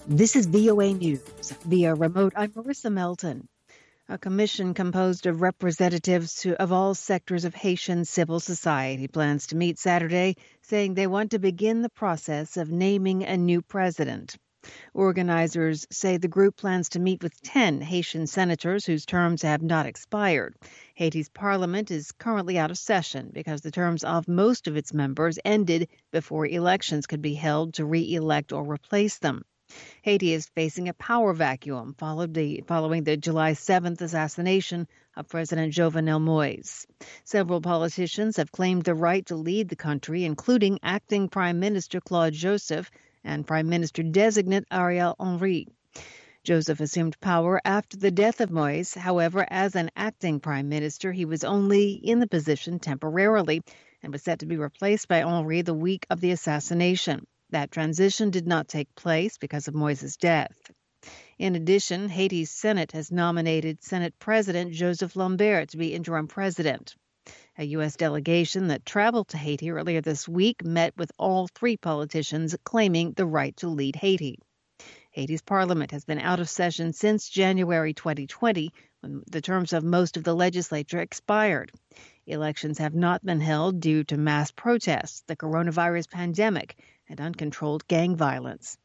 This is VOA News. Via remote, I'm Marissa Melton. A commission composed of representatives of all sectors of Haitian civil society plans to meet Saturday, saying they want to begin the process of naming a new president. Organizers say the group plans to meet with 10 Haitian senators whose terms have not expired. Haiti's parliament is currently out of session because the terms of most of its members ended before elections could be held to re-elect or replace them. Haiti is facing a power vacuum following the July 7th assassination of President Jovenel Moïse. Several politicians have claimed the right to lead the country, including acting Prime Minister Claude Joseph and Prime Minister-designate Ariel Henry. Joseph assumed power after the death of Moïse. However, as an acting prime minister, he was only in the position temporarily and was set to be replaced by Henry the week of the assassination. That transition did not take place because of Moïse's death. In addition, Haiti's Senate has nominated Senate President Joseph Lambert to be interim president. A U.S. delegation that traveled to Haiti earlier this week met with all three politicians claiming the right to lead Haiti. Haiti's parliament has been out of session since January 2020, when the terms of most of the legislature expired. Elections have not been held due to mass protests, the coronavirus pandemic, and uncontrolled gang violence.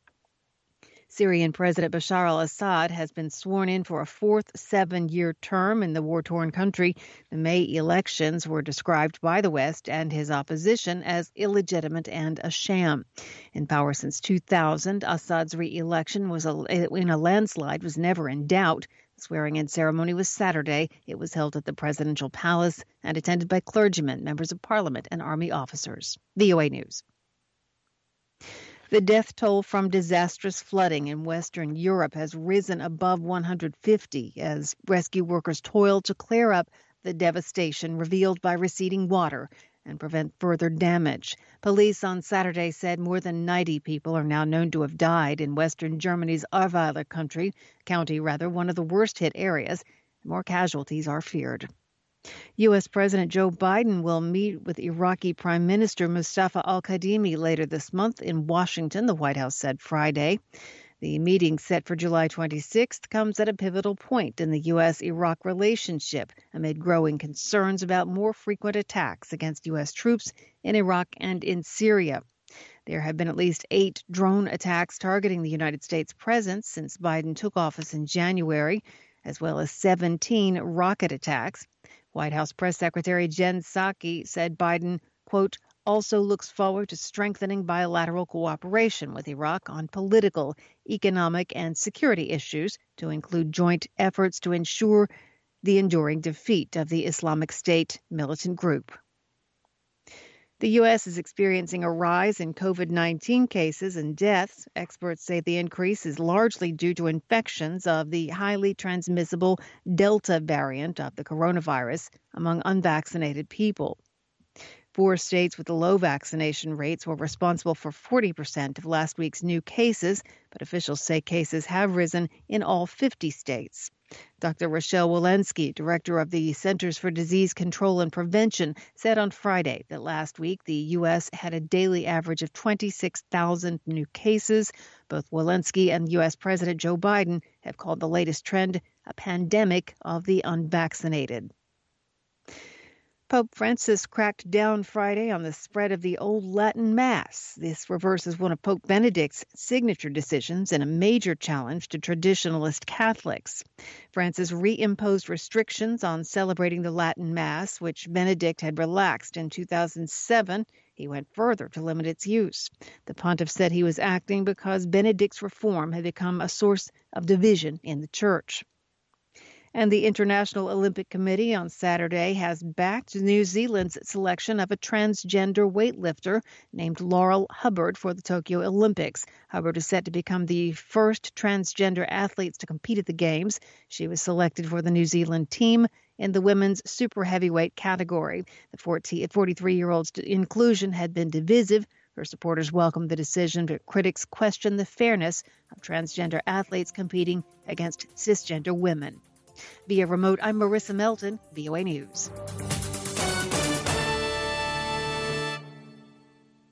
Syrian President Bashar al-Assad has been sworn in for a fourth 7-year term in the war-torn country. The May elections were described by the West and his opposition as illegitimate and a sham. In power since 2000, Assad's re-election in a landslide was never in doubt. The swearing-in ceremony was Saturday. It was held at the presidential palace and attended by clergymen, members of parliament, and army officers. VOA News. The death toll from disastrous flooding in Western Europe has risen above 150 as rescue workers toil to clear up the devastation revealed by receding water and prevent further damage. Police on Saturday said more than 90 people are now known to have died in western Germany's Ahrweiler county, one of the worst-hit areas. More casualties are feared. U.S. President Joe Biden will meet with Iraqi Prime Minister Mustafa al-Kadhimi later this month in Washington, the White House said Friday. The meeting set for July 26th comes at a pivotal point in the U.S.-Iraq relationship amid growing concerns about more frequent attacks against U.S. troops in Iraq and in Syria. There have been at least 8 drone attacks targeting the United States presence since Biden took office in January, as well as 17 rocket attacks. White House Press Secretary Jen Psaki said Biden, quote, also looks forward to strengthening bilateral cooperation with Iraq on political, economic, and security issues to include joint efforts to ensure the enduring defeat of the Islamic State militant group. The U.S. is experiencing a rise in COVID-19 cases and deaths. Experts say the increase is largely due to infections of the highly transmissible Delta variant of the coronavirus among unvaccinated people. 4 states with the low vaccination rates were responsible for 40% of last week's new cases, but officials say cases have risen in all 50 states. Dr. Rochelle Walensky, director of the Centers for Disease Control and Prevention, said on Friday that last week the U.S. had a daily average of 26,000 new cases. Both Walensky and U.S. President Joe Biden have called the latest trend a pandemic of the unvaccinated. Pope Francis cracked down Friday on the spread of the Old Latin Mass. This reverses one of Pope Benedict's signature decisions and a major challenge to traditionalist Catholics. Francis reimposed restrictions on celebrating the Latin Mass, which Benedict had relaxed in 2007. He went further to limit its use. The pontiff said he was acting because Benedict's reform had become a source of division in the church. And the International Olympic Committee on Saturday has backed New Zealand's selection of a transgender weightlifter named Laurel Hubbard for the Tokyo Olympics. Hubbard is set to become the first transgender athlete to compete at the Games. She was selected for the New Zealand team in the women's super heavyweight category. The 43-year-old's inclusion had been divisive. Her supporters welcomed the decision, but critics questioned the fairness of transgender athletes competing against cisgender women. Via remote, I'm Marissa Melton, VOA News.